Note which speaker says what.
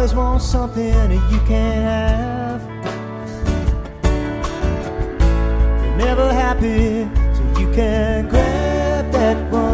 Speaker 1: always want something that you can't have. You're never happy till you can grab that one